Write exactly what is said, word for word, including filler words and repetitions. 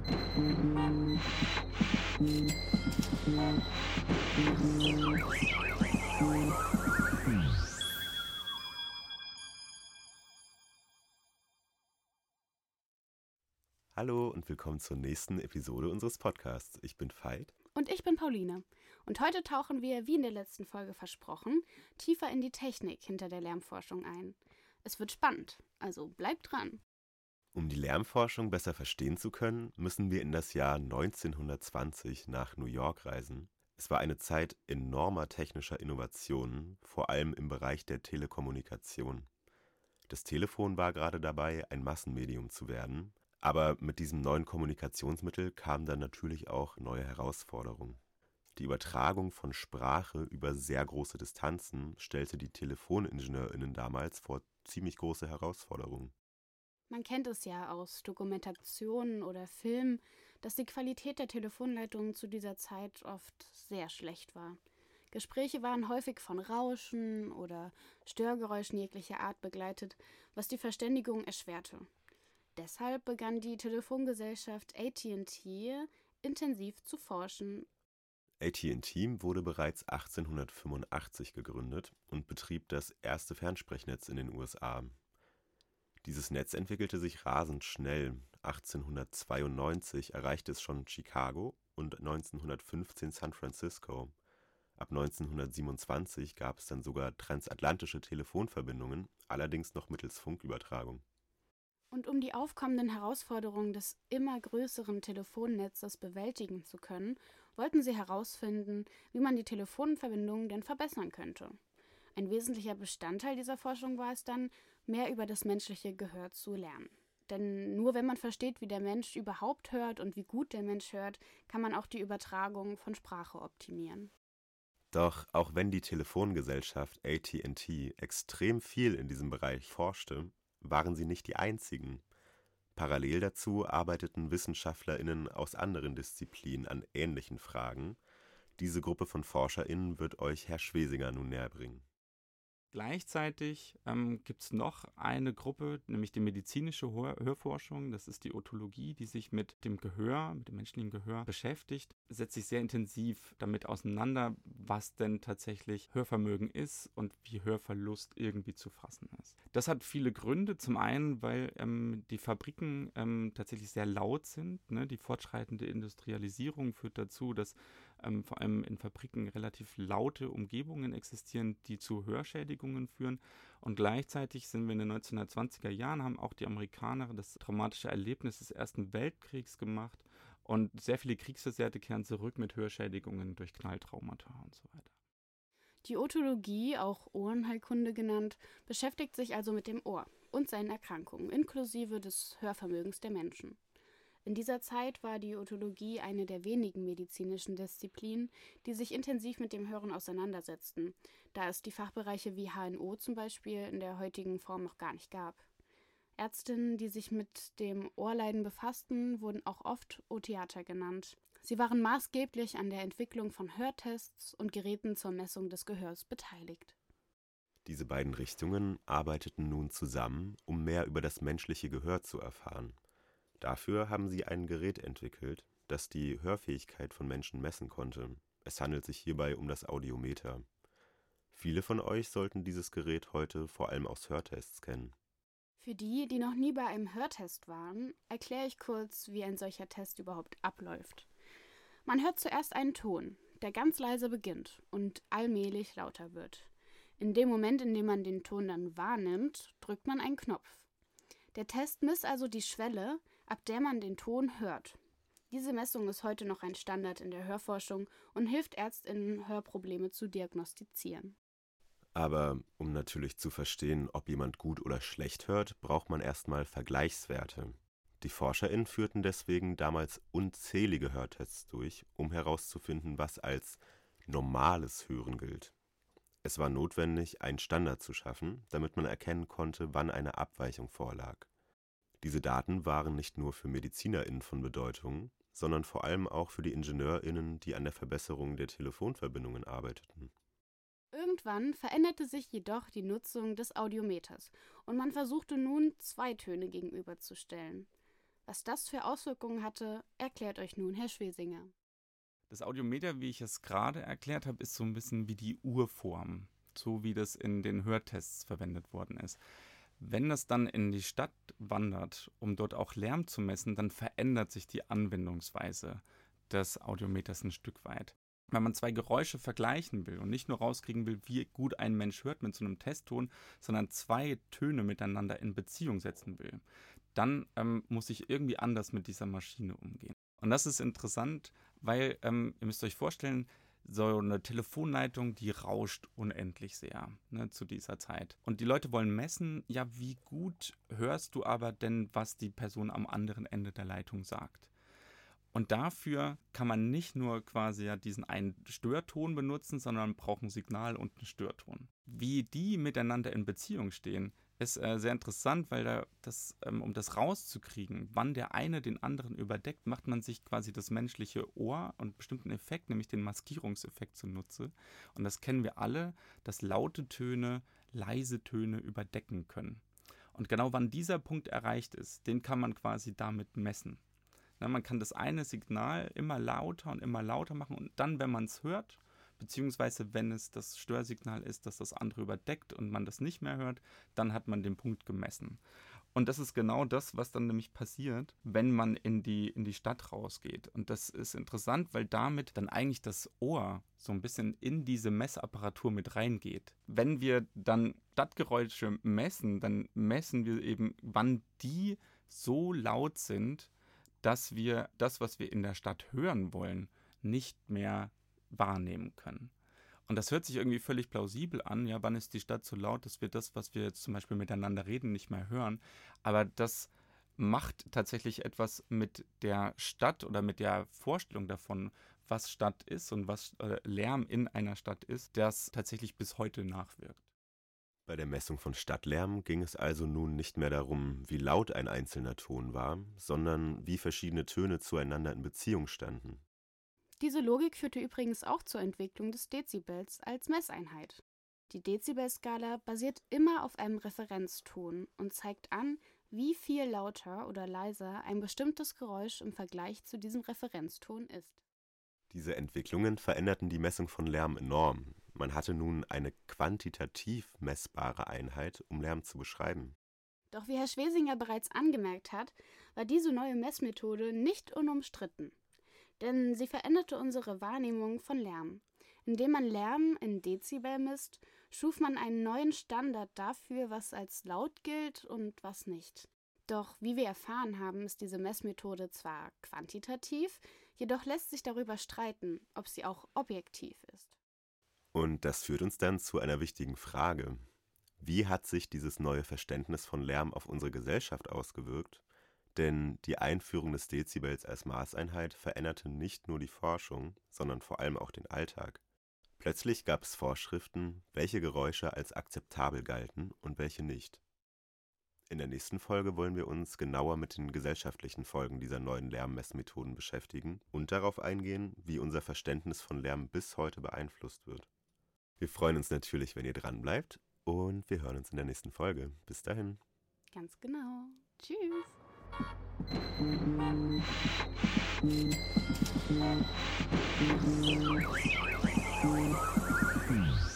Hallo und willkommen zur nächsten Episode unseres Podcasts. Ich bin Veit. Und ich bin Pauline. Und heute tauchen wir, wie in der letzten Folge versprochen, tiefer in die Technik hinter der Lärmforschung ein. Es wird spannend, also bleibt dran. Um die Lärmforschung besser verstehen zu können, müssen wir in das Jahr neunzehnhundertzwanzig nach New York reisen. Es war eine Zeit enormer technischer Innovationen, vor allem im Bereich der Telekommunikation. Das Telefon war gerade dabei, ein Massenmedium zu werden. Aber mit diesem neuen Kommunikationsmittel kamen dann natürlich auch neue Herausforderungen. Die Übertragung von Sprache über sehr große Distanzen stellte die TelefoningenieurInnen damals vor ziemlich große Herausforderungen. Man kennt es ja aus Dokumentationen oder Filmen, dass die Qualität der Telefonleitungen zu dieser Zeit oft sehr schlecht war. Gespräche waren häufig von Rauschen oder Störgeräuschen jeglicher Art begleitet, was die Verständigung erschwerte. Deshalb begann die Telefongesellschaft A T und T intensiv zu forschen. A T und T wurde bereits achtzehnhundertfünfundachtzig gegründet und betrieb das erste Fernsprechnetz in den U S A. Dieses Netz entwickelte sich rasend schnell. achtzehnhundertzweiundneunzig erreichte es schon Chicago und neunzehnhundertfünfzehn San Francisco. Ab neunzehnhundertsiebenundzwanzig gab es dann sogar transatlantische Telefonverbindungen, allerdings noch mittels Funkübertragung. Und um die aufkommenden Herausforderungen des immer größeren Telefonnetzes bewältigen zu können, wollten sie herausfinden, wie man die Telefonverbindungen denn verbessern könnte. Ein wesentlicher Bestandteil dieser Forschung war es dann, mehr über das menschliche Gehör zu lernen. Denn nur wenn man versteht, wie der Mensch überhaupt hört und wie gut der Mensch hört, kann man auch die Übertragung von Sprache optimieren. Doch auch wenn die Telefongesellschaft A T und T extrem viel in diesem Bereich forschte, waren sie nicht die einzigen. Parallel dazu arbeiteten WissenschaftlerInnen aus anderen Disziplinen an ähnlichen Fragen. Diese Gruppe von ForscherInnen wird euch Herr Schwesiger nun näherbringen. Gleichzeitig ähm, gibt es noch eine Gruppe, nämlich die medizinische Hör- Hörforschung. Das ist die Otologie, die sich mit dem Gehör, mit dem menschlichen Gehör beschäftigt, setzt sich sehr intensiv damit auseinander, was denn tatsächlich Hörvermögen ist und wie Hörverlust irgendwie zu fassen ist. Das hat viele Gründe. Zum einen, weil ähm, die Fabriken ähm, tatsächlich sehr laut sind. Ne? Die fortschreitende Industrialisierung führt dazu, dass ähm, vor allem in Fabriken relativ laute Umgebungen existieren, die zu Hörschädigungen führen. Und gleichzeitig sind wir in den neunzehnhundertzwanziger Jahren, haben auch die Amerikaner das traumatische Erlebnis des Ersten Weltkriegs gemacht. Und sehr viele Kriegsversehrte kehren zurück mit Hörschädigungen durch Knalltraumata und so weiter. Die Otologie, auch Ohrenheilkunde genannt, beschäftigt sich also mit dem Ohr und seinen Erkrankungen, inklusive des Hörvermögens der Menschen. In dieser Zeit war die Otologie eine der wenigen medizinischen Disziplinen, die sich intensiv mit dem Hören auseinandersetzten, da es die Fachbereiche wie H N O zum Beispiel in der heutigen Form noch gar nicht gab. Ärztinnen, die sich mit dem Ohrleiden befassten, wurden auch oft Otheater genannt. Sie waren maßgeblich an der Entwicklung von Hörtests und Geräten zur Messung des Gehörs beteiligt. Diese beiden Richtungen arbeiteten nun zusammen, um mehr über das menschliche Gehör zu erfahren. Dafür haben sie ein Gerät entwickelt, das die Hörfähigkeit von Menschen messen konnte. Es handelt sich hierbei um das Audiometer. Viele von euch sollten dieses Gerät heute vor allem aus Hörtests kennen. Für die, die noch nie bei einem Hörtest waren, erkläre ich kurz, wie ein solcher Test überhaupt abläuft. Man hört zuerst einen Ton, der ganz leise beginnt und allmählich lauter wird. In dem Moment, in dem man den Ton dann wahrnimmt, drückt man einen Knopf. Der Test misst also die Schwelle, ab der man den Ton hört. Diese Messung ist heute noch ein Standard in der Hörforschung und hilft ÄrztInnen, Hörprobleme zu diagnostizieren. Aber um natürlich zu verstehen, ob jemand gut oder schlecht hört, braucht man erstmal Vergleichswerte. Die ForscherInnen führten deswegen damals unzählige Hörtests durch, um herauszufinden, was als normales Hören gilt. Es war notwendig, einen Standard zu schaffen, damit man erkennen konnte, wann eine Abweichung vorlag. Diese Daten waren nicht nur für MedizinerInnen von Bedeutung, sondern vor allem auch für die IngenieurInnen, die an der Verbesserung der Telefonverbindungen arbeiteten. Irgendwann veränderte sich jedoch die Nutzung des Audiometers und man versuchte nun, zwei Töne gegenüberzustellen. Was das für Auswirkungen hatte, erklärt euch nun Herr Schwesinger. Das Audiometer, wie ich es gerade erklärt habe, ist so ein bisschen wie die Urform, so wie das in den Hörtests verwendet worden ist. Wenn das dann in die Stadt wandert, um dort auch Lärm zu messen, dann verändert sich die Anwendungsweise des Audiometers ein Stück weit. Wenn man zwei Geräusche vergleichen will und nicht nur rauskriegen will, wie gut ein Mensch hört mit so einem Testton, sondern zwei Töne miteinander in Beziehung setzen will, dann ähm, muss ich irgendwie anders mit dieser Maschine umgehen. Und das ist interessant, weil ähm, ihr müsst euch vorstellen, so eine Telefonleitung, die rauscht unendlich sehr, ne, zu dieser Zeit. Und die Leute wollen messen, ja, wie gut hörst du aber denn, was die Person am anderen Ende der Leitung sagt. Und dafür kann man nicht nur quasi ja diesen einen Störton benutzen, sondern man braucht ein Signal und einen Störton. Wie die miteinander in Beziehung stehen, ist äh, sehr interessant, weil da das, ähm, um das rauszukriegen, wann der eine den anderen überdeckt, macht man sich quasi das menschliche Ohr und einen bestimmten Effekt, nämlich den Maskierungseffekt zunutze. Und das kennen wir alle, dass laute Töne leise Töne überdecken können. Und genau wann dieser Punkt erreicht ist, den kann man quasi damit messen. Na, man kann das eine Signal immer lauter und immer lauter machen und dann, wenn man es hört, beziehungsweise wenn es das Störsignal ist, dass das andere überdeckt und man das nicht mehr hört, dann hat man den Punkt gemessen. Und das ist genau das, was dann nämlich passiert, wenn man in die, in die Stadt rausgeht. Und das ist interessant, weil damit dann eigentlich das Ohr so ein bisschen in diese Messapparatur mit reingeht. Wenn wir dann Stadtgeräusche messen, dann messen wir eben, wann die so laut sind, dass wir das, was wir in der Stadt hören wollen, nicht mehr wahrnehmen können. Und das hört sich irgendwie völlig plausibel an. Ja, wann ist die Stadt so laut, dass wir das, was wir jetzt zum Beispiel miteinander reden, nicht mehr hören. Aber das macht tatsächlich etwas mit der Stadt oder mit der Vorstellung davon, was Stadt ist und was äh, Lärm in einer Stadt ist, das tatsächlich bis heute nachwirkt. Bei der Messung von Stadtlärm ging es also nun nicht mehr darum, wie laut ein einzelner Ton war, sondern wie verschiedene Töne zueinander in Beziehung standen. Diese Logik führte übrigens auch zur Entwicklung des Dezibels als Messeinheit. Die Dezibelskala basiert immer auf einem Referenzton und zeigt an, wie viel lauter oder leiser ein bestimmtes Geräusch im Vergleich zu diesem Referenzton ist. Diese Entwicklungen veränderten die Messung von Lärm enorm. Man hatte nun eine quantitativ messbare Einheit, um Lärm zu beschreiben. Doch wie Herr Schwesinger bereits angemerkt hat, war diese neue Messmethode nicht unumstritten. Denn sie veränderte unsere Wahrnehmung von Lärm. Indem man Lärm in Dezibel misst, schuf man einen neuen Standard dafür, was als laut gilt und was nicht. Doch wie wir erfahren haben, ist diese Messmethode zwar quantitativ, jedoch lässt sich darüber streiten, ob sie auch objektiv ist. Und das führt uns dann zu einer wichtigen Frage. Wie hat sich dieses neue Verständnis von Lärm auf unsere Gesellschaft ausgewirkt? Denn die Einführung des Dezibels als Maßeinheit veränderte nicht nur die Forschung, sondern vor allem auch den Alltag. Plötzlich gab es Vorschriften, welche Geräusche als akzeptabel galten und welche nicht. In der nächsten Folge wollen wir uns genauer mit den gesellschaftlichen Folgen dieser neuen Lärmmessmethoden beschäftigen und darauf eingehen, wie unser Verständnis von Lärm bis heute beeinflusst wird. Wir freuen uns natürlich, wenn ihr dran bleibt und wir hören uns in der nächsten Folge. Bis dahin. Ganz genau. Tschüss. Thank you.